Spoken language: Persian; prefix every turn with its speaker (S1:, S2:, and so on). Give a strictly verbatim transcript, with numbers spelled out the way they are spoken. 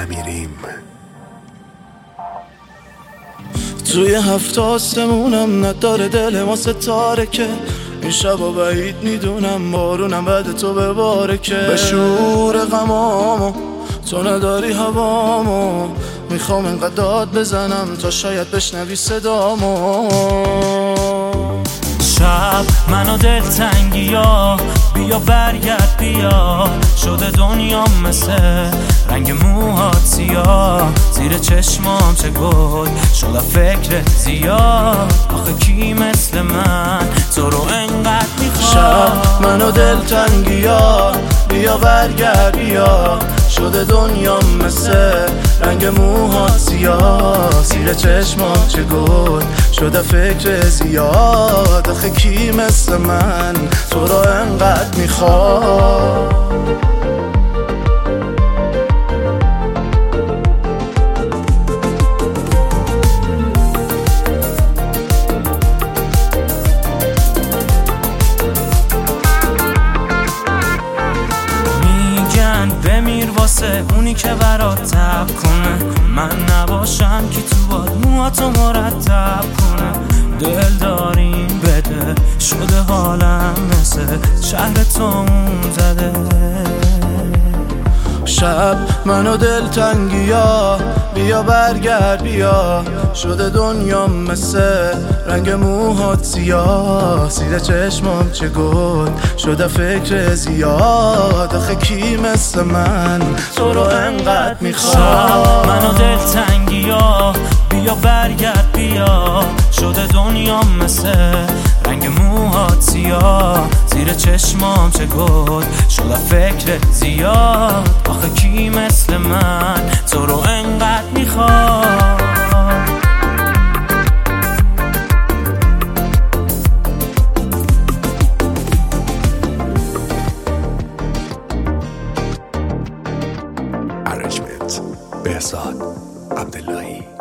S1: نمیریم.
S2: توی هفت آسمونم نداره دل ما ستاره که این شبا بعید میدونم بارونم بعد تو بباره که به شعور غمامو تو نداری هوامو میخوام انقدر داد بزنم تا شاید بشنوی صدامو.
S3: شب منو دلتنگی ها بیا برگرد بیا شده دنیا مثل رنگ موهات سیاه زیر چشمام چه گل شده فکر زیاد آخه کی مثل من تو رو انقدر میخواد.
S2: شب منو دلتنگی ها بیا برگرد بیا شده دنیا مثل رنگ موهات سیاه زیر چشمام چه گل شده فکر زیاد آخه کی مثل من تو رو انقدر میخواد.
S3: بمیر واسه اونی که برات تب کنه من نباشم که تو باد موهاتو مرتب کنه دل داریم بده شده حالم مثل شهر تو اون زده.
S2: شب منو دلتنگی ها بیا برگرد بیا شده دنیا مثل رنگ موهات سیاه زیر چشمام چه گل شده فکر زیاد آخه کی مثل من تو رو انقدر میخواد.
S3: شب منو دلتنگی ها بیا برگرد بیا شده دنیا مثل رنگ موهات سیاه زیر چشمام چه گل شده فکر زیاد آخه کی مثل من تو رو انقدر میخواد.
S1: ارنجمنت بهزاد عبداللهی.